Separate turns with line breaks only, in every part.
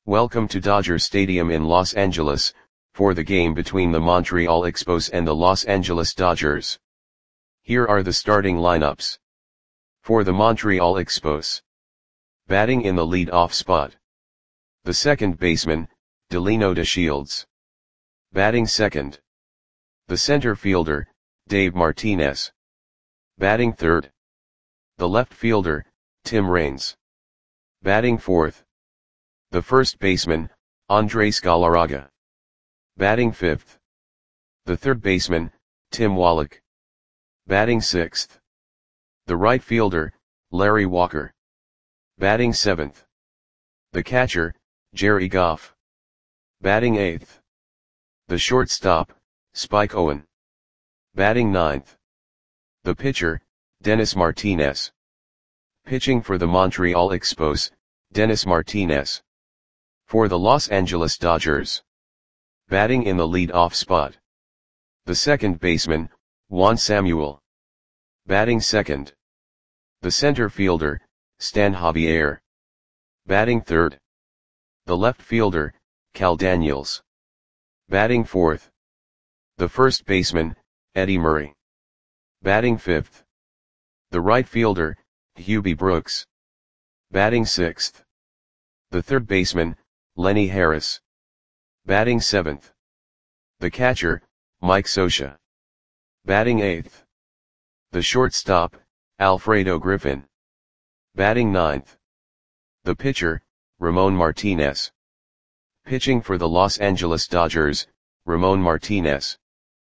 Welcome to Dodger Stadium in Los Angeles, for the game between the Montreal Expos and the Los Angeles Dodgers. Here are the starting lineups. For the Montreal Expos. Batting in the lead-off spot. The second baseman, Delino DeShields. Batting second. The center fielder, Dave Martinez. Batting third. The left fielder, Tim Raines. Batting fourth. The first baseman, Andres Galarraga. Batting fifth. The third baseman, Tim Wallach. Batting sixth. The right fielder, Larry Walker. Batting seventh. The catcher, Jerry Goff. Batting eighth. The shortstop, Spike Owen. Batting ninth. The pitcher, Dennis Martinez. Pitching for the Montreal Expos, Dennis Martinez. For the Los Angeles Dodgers. Batting in the lead-off spot. The second baseman, Juan Samuel. Batting second. The center fielder, Stan Javier. Batting third. The left fielder, Cal Daniels. Batting fourth. The first baseman, Eddie Murray. Batting fifth. The right fielder, Hubie Brooks. Batting sixth. The third baseman, Lenny Harris. Batting seventh. The catcher, Mike Scioscia. Batting eighth. The shortstop, Alfredo Griffin. Batting ninth. The pitcher, Ramon Martinez. Pitching for the Los Angeles Dodgers, Ramon Martinez.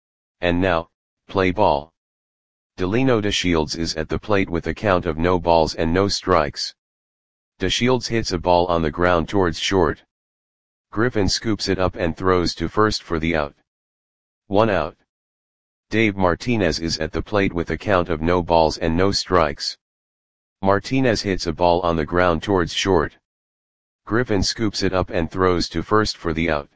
And now, play ball. Delino DeShields is at the plate with a count of no balls and no strikes. DeShields hits a ball on the ground towards short. Griffin scoops it up and throws to first for the out. 1 out. Dave Martinez is at the plate with a count of no balls and no strikes. Martinez hits a ball on the ground towards short. Griffin scoops it up and throws to first for the out.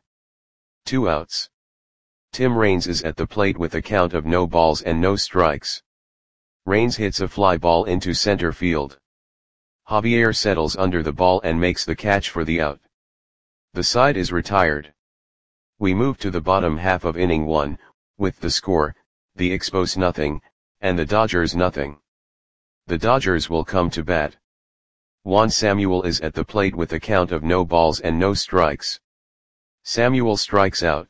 2 outs. Tim Raines is at the plate with a count of no balls and no strikes. Raines hits a fly ball into center field. Javier settles under the ball and makes the catch for the out. The side is retired. We move to the bottom half of inning 1, with the score, the Expos nothing, and the Dodgers nothing. The Dodgers will come to bat. Juan Samuel is at the plate with a count of no balls and no strikes. Samuel strikes out.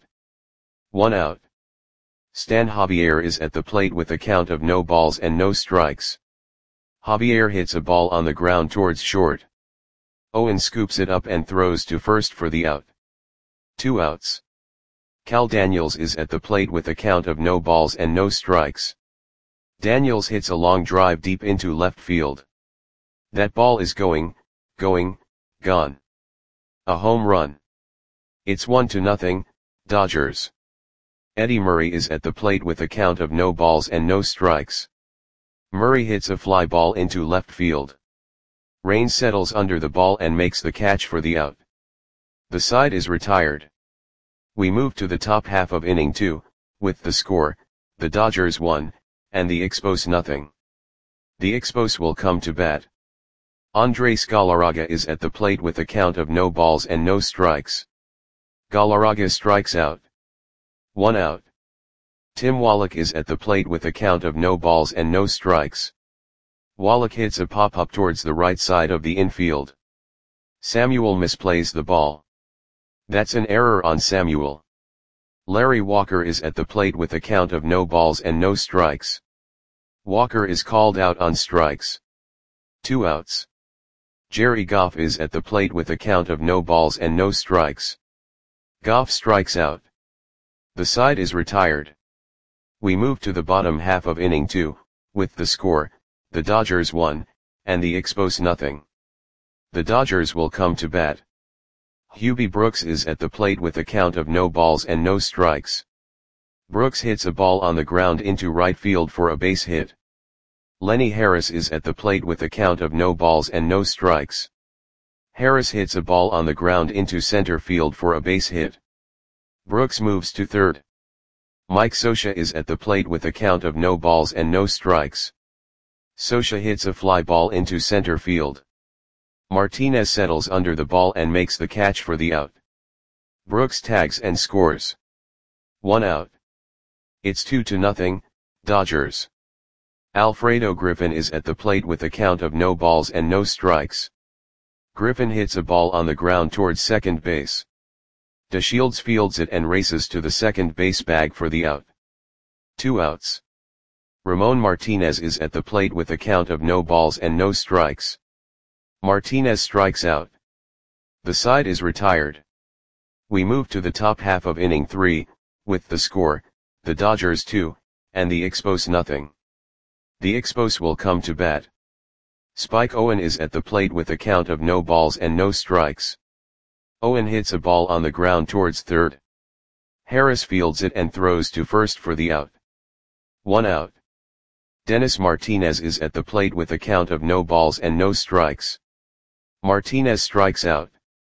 1 out. Stan Javier is at the plate with a count of no balls and no strikes. Javier hits a ball on the ground towards short. Owen scoops it up and throws to first for the out. 2 outs. Cal Daniels is at the plate with a count of no balls and no strikes. Daniels hits a long drive deep into left field. That ball is gone. A home run. It's 1-0, Dodgers. Eddie Murray is at the plate with a count of no balls and no strikes. Murray hits a fly ball into left field. Raines settles under the ball and makes the catch for the out. The side is retired. We move to the top half of inning 2, with the score, the Dodgers 1, and the Expos nothing. The Expos will come to bat. Andres Galarraga is at the plate with a count of no balls and no strikes. Galarraga strikes out. 1 out. Tim Wallach is at the plate with a count of no balls and no strikes. Wallach hits a pop-up towards the right side of the infield. Samuel misplays the ball. That's an error on Samuel. Larry Walker is at the plate with a count of no balls and no strikes. Walker is called out on strikes. 2 outs. Jerry Goff is at the plate with a count of no balls and no strikes. Goff strikes out. The side is retired. We move to the bottom half of inning 2, with the score, the Dodgers 1, and the Expos nothing. The Dodgers will come to bat. Hubie Brooks is at the plate with a count of no balls and no strikes. Brooks hits a ball on the ground into right field for a base hit. Lenny Harris is at the plate with a count of no balls and no strikes. Harris hits a ball on the ground into center field for a base hit. Brooks moves to third. Mike Scioscia is at the plate with a count of no balls and no strikes. Scioscia hits a fly ball into center field. Martinez settles under the ball and makes the catch for the out. Brooks tags and scores. 1 out. It's 2-0, Dodgers. Alfredo Griffin is at the plate with a count of no balls and no strikes. Griffin hits a ball on the ground towards second base. DeShields fields it and races to the second base bag for the out. 2 outs. Ramon Martinez is at the plate with a count of no balls and no strikes. Martinez strikes out. The side is retired. We move to the top half of inning 3, with the score, the Dodgers 2, and the Expos nothing. The Expos will come to bat. Spike Owen is at the plate with a count of no balls and no strikes. Owen hits a ball on the ground towards third. Harris fields it and throws to first for the out. 1 out. Dennis Martinez is at the plate with a count of no balls and no strikes. Martinez strikes out.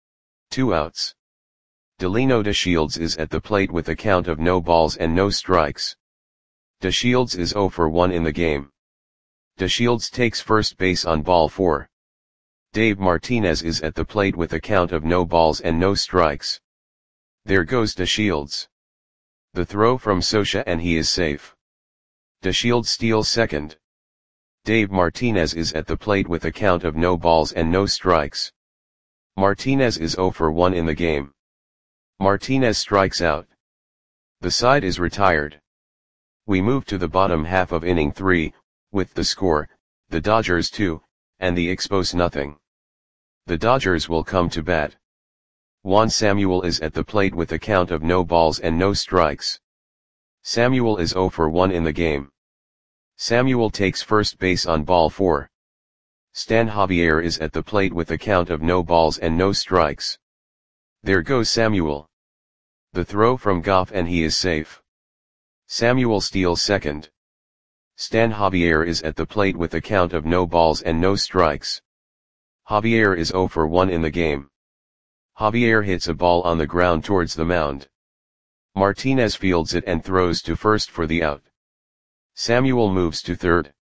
2 outs. Delino DeShields is at the plate with a count of no balls and no strikes. DeShields is 0 for 1 in the game. DeShields takes first base on ball 4. Dave Martinez is at the plate with a count of no balls and no strikes. There goes DeShields. The throw from Scioscia and he is safe. DeShields steals second. Dave Martinez is at the plate with a count of no balls and no strikes. Martinez is 0 for 1 in the game. Martinez strikes out. The side is retired. We move to the bottom half of inning 3, with the score, the Dodgers 2, and the Expos nothing. The Dodgers will come to bat. Juan Samuel is at the plate with a count of no balls and no strikes. Samuel is 0 for 1 in the game. Samuel takes first base on ball 4. Stan Javier is at the plate with a count of no balls and no strikes. There goes Samuel. The throw from Goff and he is safe. Samuel steals second. Stan Javier is at the plate with a count of no balls and no strikes. Javier is 0 for 1 in the game. Javier hits a ball on the ground towards the mound. Martinez fields it and throws to first for the out. Samuel moves to third.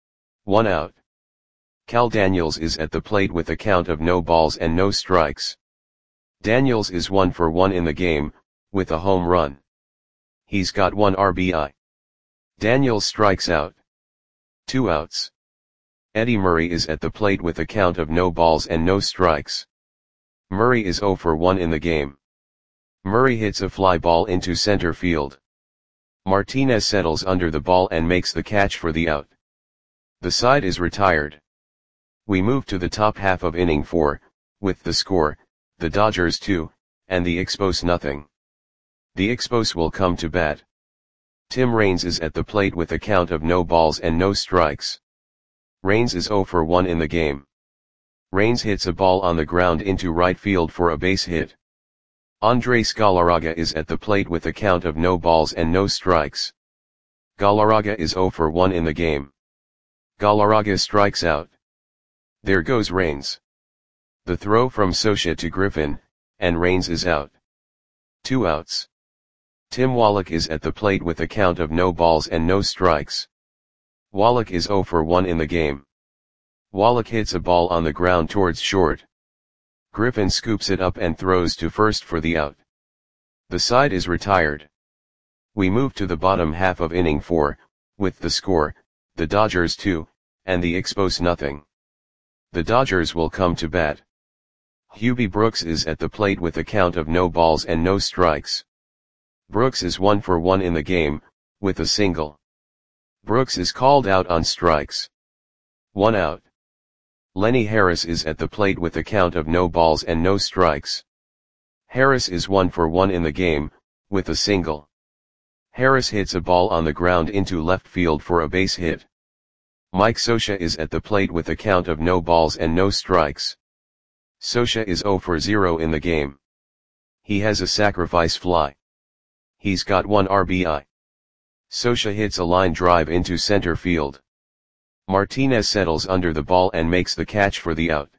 1 out. Cal Daniels is at the plate with a count of no balls and no strikes. Daniels is 1 for 1 in the game, with a home run. He's got 1 RBI. Daniels strikes out. 2 outs. Eddie Murray is at the plate with a count of no balls and no strikes. Murray is 0 for 1 in the game. Murray hits a fly ball into center field. Martinez settles under the ball and makes the catch for the out. The side is retired. We move to the top half of inning 4, with the score, the Dodgers 2, and the Expos nothing. The Expos will come to bat. Tim Raines is at the plate with a count of no balls and no strikes. Raines is 0 for 1 in the game. Raines hits a ball on the ground into right field for a base hit. Andres Galarraga is at the plate with a count of no balls and no strikes. Galarraga is 0 for 1 in the game. Galarraga strikes out. There goes Raines. The throw from Scioscia to Griffin, and Raines is out. 2 outs. Tim Wallach is at the plate with a count of no balls and no strikes. Wallach is 0 for 1 in the game. Wallach hits a ball on the ground towards short. Griffin scoops it up and throws to first for the out. The side is retired. We move to the bottom half of inning 4, with the score, the Dodgers 2, and the Expos nothing. The Dodgers will come to bat. Hubie Brooks is at the plate with a count of no balls and no strikes. Brooks is 1 for 1 in the game, with a single. Brooks is called out on strikes. 1 out. Lenny Harris is at the plate with a count of no balls and no strikes. Harris is 1 for 1 in the game, with a single. Harris hits a ball on the ground into left field for a base hit. Mike Scioscia is at the plate with a count of no balls and no strikes. Scioscia is 0 for 0 in the game. He has a sacrifice fly. He's got 1 RBI. Scioscia hits a line drive into center field. Martinez settles under the ball and makes the catch for the out.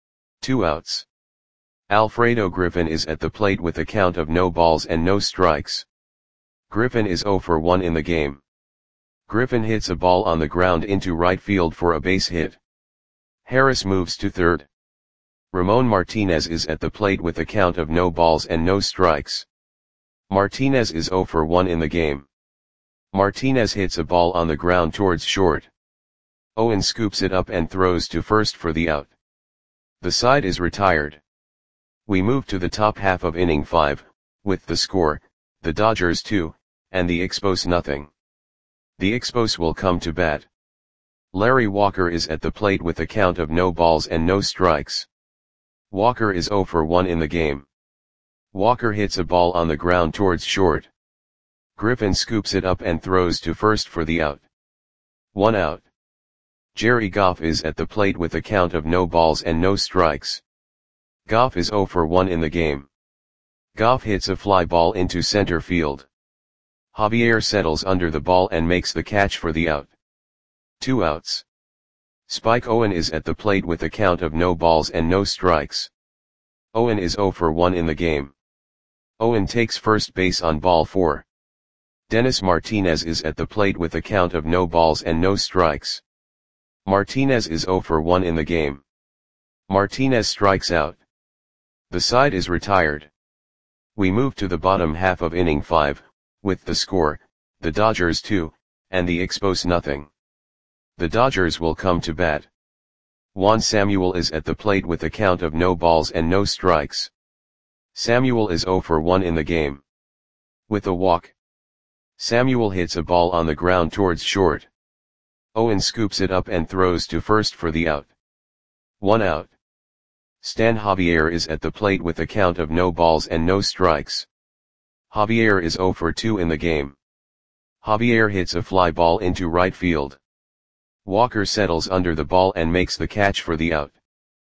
2 outs. Alfredo Griffin is at the plate with a count of no balls and no strikes. Griffin is 0 for 1 in the game. Griffin hits a ball on the ground into right field for a base hit. Harris moves to third. Ramon Martinez is at the plate with a count of no balls and no strikes. Martinez is 0 for 1 in the game. Martinez hits a ball on the ground towards short. Owen scoops it up and throws to first for the out. The side is retired. We move to the top half of inning 5, with the score, the Dodgers 2, and the Expos nothing. The Expos will come to bat. Larry Walker is at the plate with a count of no balls and no strikes. Walker is 0 for 1 in the game. Walker hits a ball on the ground towards short. Griffin scoops it up and throws to first for the out. 1 out. Jerry Goff is at the plate with a count of no balls and no strikes. Goff is 0 for 1 in the game. Goff hits a fly ball into center field. Javier settles under the ball and makes the catch for the out. 2 outs. Spike Owen is at the plate with a count of no balls and no strikes. Owen is 0 for 1 in the game. Owen takes first base on ball 4. Dennis Martinez is at the plate with a count of no balls and no strikes. Martinez is 0 for 1 in the game. Martinez strikes out. The side is retired. We move to the bottom half of inning 5, with the score, the Dodgers 2, and the Expos nothing. The Dodgers will come to bat. Juan Samuel is at the plate with a count of no balls and no strikes. Samuel is 0 for 1 in the game. With a walk, Samuel hits a ball on the ground towards short. Owen scoops it up and throws to first for the out. 1 out. Stan Javier is at the plate with a count of no balls and no strikes. Javier is 0 for 2 in the game. Javier hits a fly ball into right field. Walker settles under the ball and makes the catch for the out.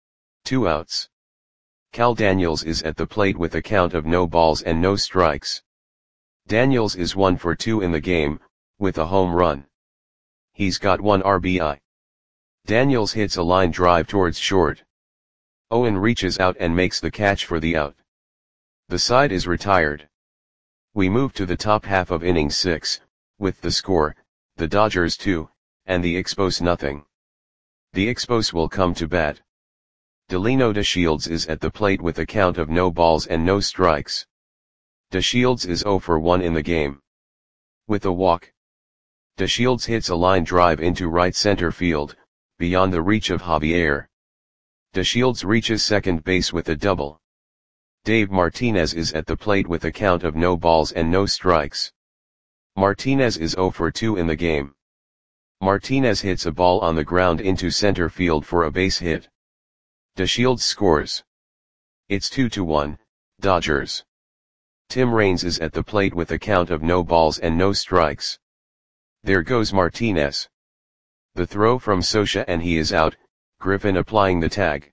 2 outs. Cal Daniels is at the plate with a count of no balls and no strikes. Daniels is 1 for 2 in the game, with a home run. He's got 1 RBI. Daniels hits a line drive towards short. Owen reaches out and makes the catch for the out. The side is retired. We move to the top half of inning 6, with the score, the Dodgers 2, and the Expos nothing. The Expos will come to bat. Delino DeShields is at the plate with a count of no balls and no strikes. DeShields is 0 for 1 in the game. With a walk, DeShields hits a line drive into right center field, beyond the reach of Javier. DeShields reaches second base with a double. Dave Martinez is at the plate with a count of no balls and no strikes. Martinez is 0 for 2 in the game. Martinez hits a ball on the ground into center field for a base hit. DeShields scores. It's 2-1, Dodgers. Tim Raines is at the plate with a count of no balls and no strikes. There goes Martinez. The throw from Scioscia and he is out, Griffin applying the tag.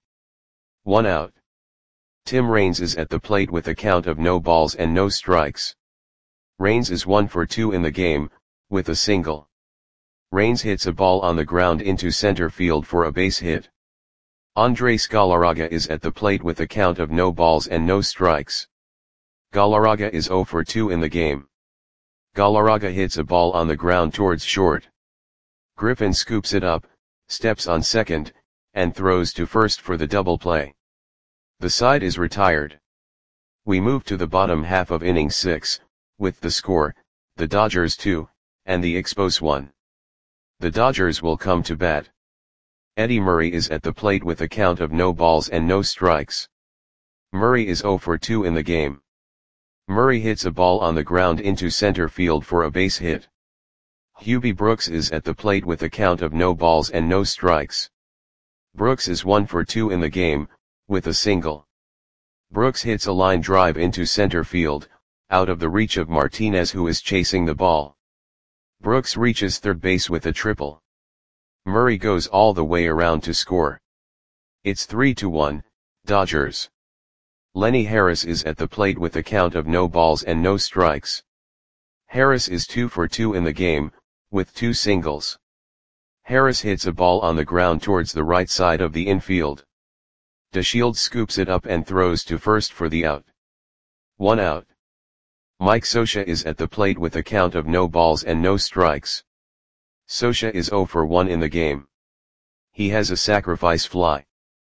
1 out. Tim Raines is at the plate with a count of no balls and no strikes. Raines is 1 for 2 in the game, with a single. Raines hits a ball on the ground into center field for a base hit. Andres Galarraga is at the plate with a count of no balls and no strikes. Galarraga is 0 for 2 in the game. Galarraga hits a ball on the ground towards short. Griffin scoops it up, steps on second, and throws to first for the double play. The side is retired. We move to the bottom half of inning 6, with the score, the Dodgers 2, and the Expos 1. The Dodgers will come to bat. Eddie Murray is at the plate with a count of no balls and no strikes. Murray is 0 for 2 in the game. Murray hits a ball on the ground into center field for a base hit. Hubie Brooks is at the plate with a count of no balls and no strikes. Brooks is 1 for 2 in the game, with a single. Brooks hits a line drive into center field, out of the reach of Martinez who is chasing the ball. Brooks reaches third base with a triple. Murray goes all the way around to score. It's 3-1, Dodgers. Lenny Harris is at the plate with a count of no balls and no strikes. Harris is 2 for 2 in the game, with 2 singles. Harris hits a ball on the ground towards the right side of the infield. DeShields scoops it up and throws to first for the out. 1 out. Mike Scioscia is at the plate with a count of no balls and no strikes. Scioscia is 0 for 1 in the game. He has a sacrifice fly.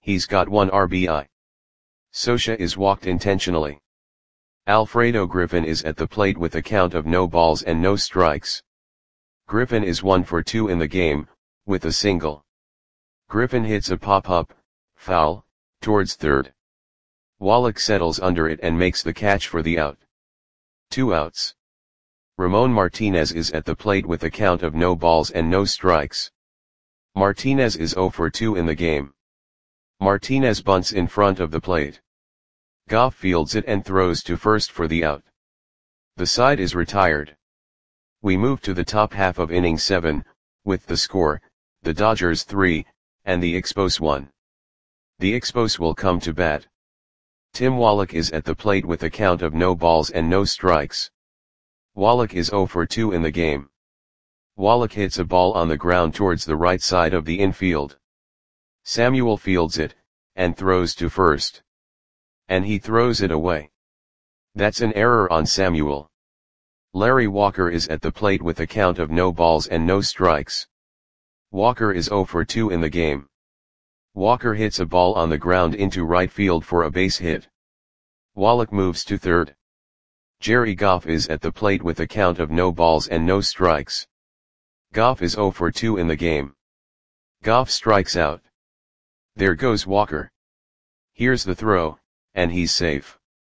He's got 1 RBI. Scioscia is walked intentionally. Alfredo Griffin is at the plate with a count of no balls and no strikes. Griffin is 1 for 2 in the game, with a single. Griffin hits a pop-up, foul, towards third. Wallach settles under it and makes the catch for the out. 2 outs. Ramon Martinez is at the plate with a count of no balls and no strikes. Martinez is 0 for 2 in the game. Martinez bunts in front of the plate. Goff fields it and throws to first for the out. The side is retired. We move to the top half of inning 7, with the score, the Dodgers 3, and the Expos 1. The Expos will come to bat. Tim Wallach is at the plate with a count of no balls and no strikes. Wallach is 0 for 2 in the game. Wallach hits a ball on the ground towards the right side of the infield. Samuel fields it, and throws to first. And he throws it away. That's an error on Samuel. Larry Walker is at the plate with a count of no balls and no strikes. Walker is 0 for 2 in the game. Walker hits a ball on the ground into right field for a base hit. Wallach moves to third. Jerry Goff is at the plate with a count of no balls and no strikes. Goff is 0 for 2 in the game. Goff strikes out. There goes Walker. Here's the throw, and he's safe.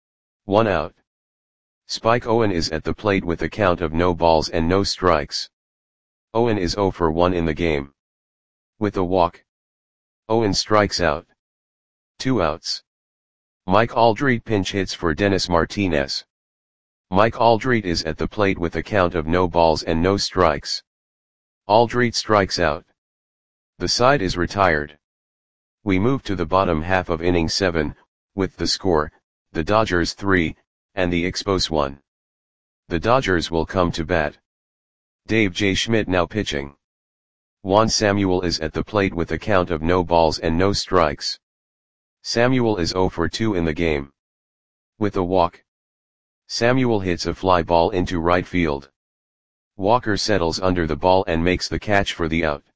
1 out. Spike Owen is at the plate with a count of no balls and no strikes. Owen is 0 for 1 in the game. With a walk, Owen strikes out. 2 outs. Mike Aldrete pinch hits for Dennis Martinez. Mike Aldrete is at the plate with a count of no balls and no strikes. Aldrete strikes out. The side is retired. We move to the bottom half of inning 7, with the score, the Dodgers 3, and the Expos 1. The Dodgers will come to bat. Dave J. Schmidt now pitching. Juan Samuel is at the plate with a count of no balls and no strikes. Samuel is 0 for 2 in the game. With a walk, Samuel hits a fly ball into right field. Walker settles under the ball and makes the catch for the out.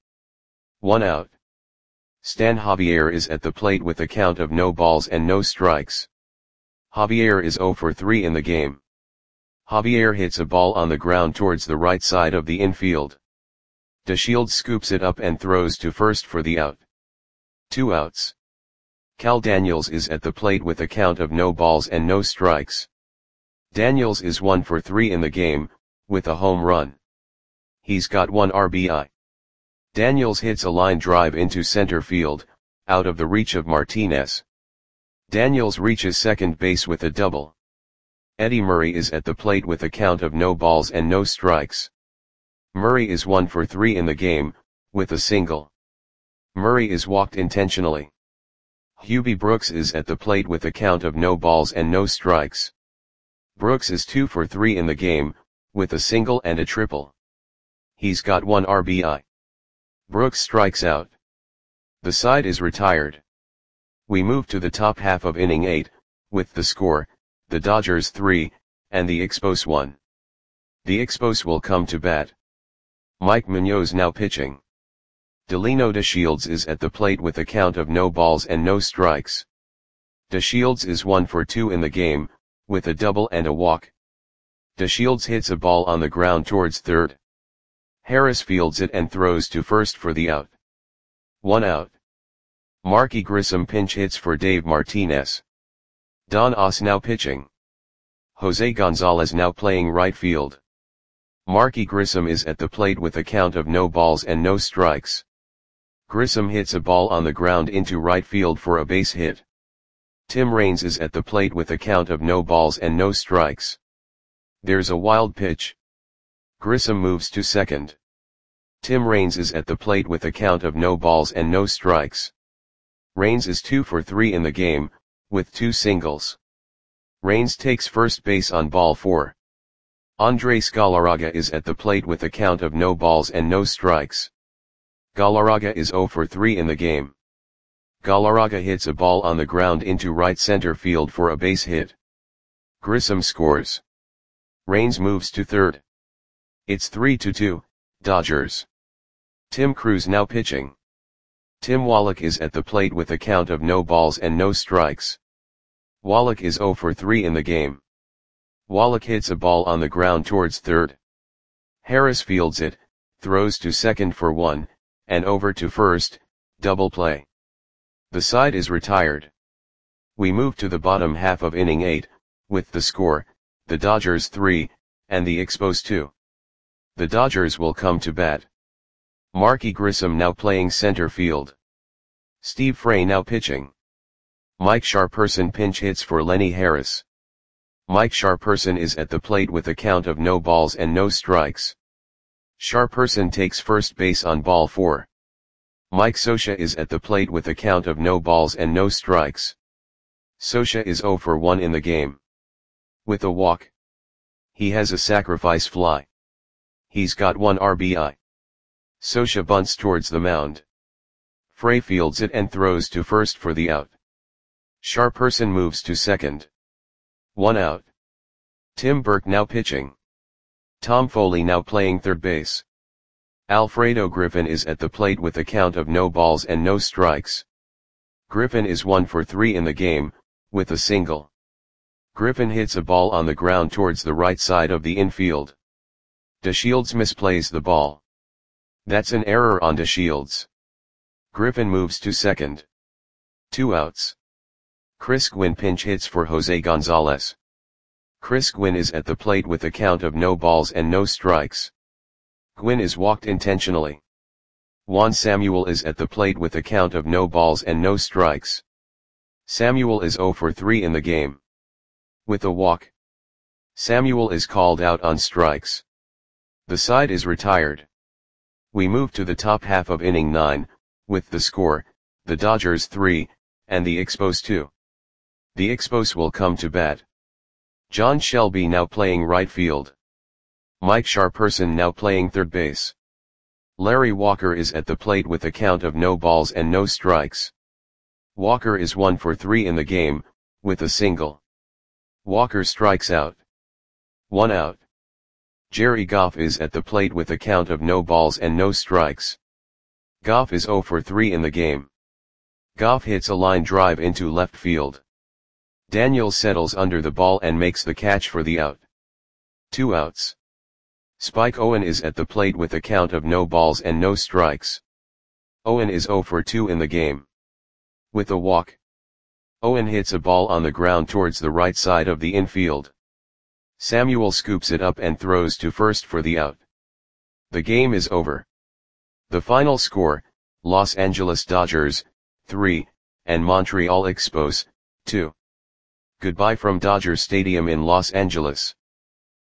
1 out. Stan Javier is at the plate with a count of no balls and no strikes. Javier is 0 for 3 in the game. Javier hits a ball on the ground towards the right side of the infield. DeShields scoops it up and throws to first for the out. 2 outs. Cal Daniels is at the plate with a count of no balls and no strikes. Daniels is 1 for 3 in the game, with a home run. He's got 1 RBI. Daniels hits a line drive into center field, out of the reach of Martinez. Daniels reaches second base with a double. Eddie Murray is at the plate with a count of no balls and no strikes. Murray is 1 for 3 in the game, with a single. Murray is walked intentionally. Hubie Brooks is at the plate with a count of no balls and no strikes. Brooks is 2 for 3 in the game, with a single and a triple. He's got 1 RBI. Brooks strikes out. The side is retired. We move to the top half of inning 8, with the score, the Dodgers 3, and the Expos 1. The Expos will come to bat. Mike Munoz now pitching. Delino DeShields is at the plate with a count of no balls and no strikes. DeShields is 1 for 2 in the game, with a double and a walk. DeShields hits a ball on the ground towards third. Harris fields it and throws to first for the out. 1 out. Marky Grissom pinch hits for Dave Martinez. Don Oss now pitching. Jose Gonzalez now playing right field. Marky Grissom is at the plate with a count of no balls and no strikes. Grissom hits a ball on the ground into right field for a base hit. Tim Raines is at the plate with a count of no balls and no strikes. There's a wild pitch. Grissom moves to second. Tim Raines is at the plate with a count of no balls and no strikes. Raines is 2 for 3 in the game, with 2 singles. Raines takes first base on ball 4. Andres Galarraga is at the plate with a count of no balls and no strikes. Galarraga is 0 for 3 in the game. Galarraga hits a ball on the ground into right center field for a base hit. Grissom scores. Raines moves to third. It's 3-2, Dodgers. Tim Cruz now pitching. Tim Wallach is at the plate with a count of no balls and no strikes. Wallach is 0 for 3 in the game. Wallach hits a ball on the ground towards third. Harris fields it, throws to second for 1, and over to first, double play. The side is retired. We move to the bottom half of inning 8, with the score, the Dodgers 3, and the Expos 2. The Dodgers will come to bat. Marky Grissom now playing center field. Steve Frey now pitching. Mike Sharperson pinch hits for Lenny Harris. Mike Sharperson is at the plate with a count of no balls and no strikes. Sharperson takes first base on ball 4. Mike Scioscia is at the plate with a count of no balls and no strikes. Scioscia is 0 for 1 in the game. With a walk. He has a sacrifice fly. He's got 1 RBI. Scioscia bunts towards the mound. Frey fields it and throws to first for the out. Sharperson moves to second. 1 out. Tim Burke now pitching. Tom Foley now playing third base. Alfredo Griffin is at the plate with a count of no balls and no strikes. Griffin is 1 for 3 in the game, with a single. Griffin hits a ball on the ground towards the right side of the infield. DeShields misplays the ball. That's an error on DeShields. Griffin moves to second. 2 outs. Chris Gwynn pinch hits for Jose Gonzalez. Chris Gwynn is at the plate with a count of no balls and no strikes. Gwynn is walked intentionally. Juan Samuel is at the plate with a count of no balls and no strikes. Samuel is 0 for 3 in the game. With a walk. Samuel is called out on strikes. The side is retired. We move to the top half of inning 9, with the score, the Dodgers 3, and the Expos 2. The Expos will come to bat. John Shelby now playing right field. Mike Sharperson now playing third base. Larry Walker is at the plate with a count of no balls and no strikes. Walker is 1 for 3 in the game, with a single. Walker strikes out. 1 out. Jerry Goff is at the plate with a count of no balls and no strikes. Goff is 0 for 3 in the game. Goff hits a line drive into left field. Daniel settles under the ball and makes the catch for the out. 2 outs. Spike Owen is at the plate with a count of no balls and no strikes. Owen is 0 for 2 in the game. With a walk. Owen hits a ball on the ground towards the right side of the infield. Samuel scoops it up and throws to first for the out. The game is over. The final score, Los Angeles Dodgers, 3, and Montreal Expos, 2. Goodbye from Dodger Stadium in Los Angeles.